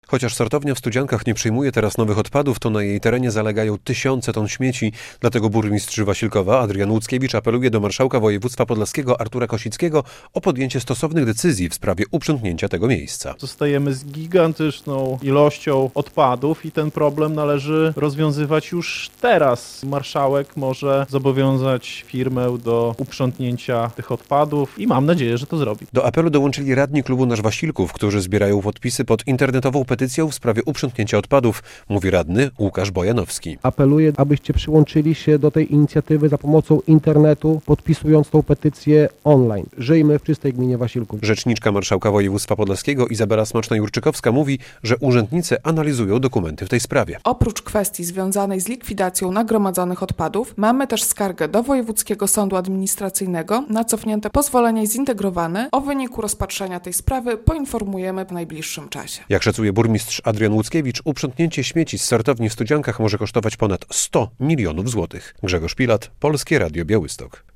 Chociaż sortownia w Studziankach nie przyjmuje teraz nowych odpadów, to na jej terenie zalegają tysiące ton śmieci. Dlatego burmistrz Wasilkowa Adrian Łuckiewicz apeluje do marszałka województwa podlaskiego Artura Kosickiego o podjęcie stosownych decyzji w sprawie uprzątnięcia tego miejsca. Zostajemy z gigantyczną ilością odpadów i ten problem należy rozwiązywać już teraz. Marszałek może zobowiązać firmę do uprzątnięcia tych odpadów i mam nadzieję, że to zrobi. Do apelu dołączyli radni klubu Nasz Wasilków, którzy zbierają podpisy pod internetową petycją w sprawie uprzątnięcia odpadów, mówi radny Łukasz Bojanowski. Apeluję, abyście przyłączyli się do tej inicjatywy za pomocą internetu, podpisując tą petycję online. Żyjmy w czystej gminie Wasilków. Rzeczniczka marszałka województwa podlaskiego Izabela Smaczna-Jurczykowska mówi, że urzędnicy analizują dokumenty w tej sprawie. Oprócz kwestii związanej z likwidacją nagromadzonych odpadów, mamy też skargę do Wojewódzkiego Sądu Administracyjnego na cofnięte pozwolenie zintegrowane. O wyniku rozpatrzenia tej sprawy poinformujemy w najbliższym czasie. Jak szacuje burmistrz Adrian Łuckiewicz, uprzątnięcie śmieci z sortowni w Studziankach może kosztować ponad 100 milionów złotych. Grzegorz Pilat, Polskie Radio Białystok.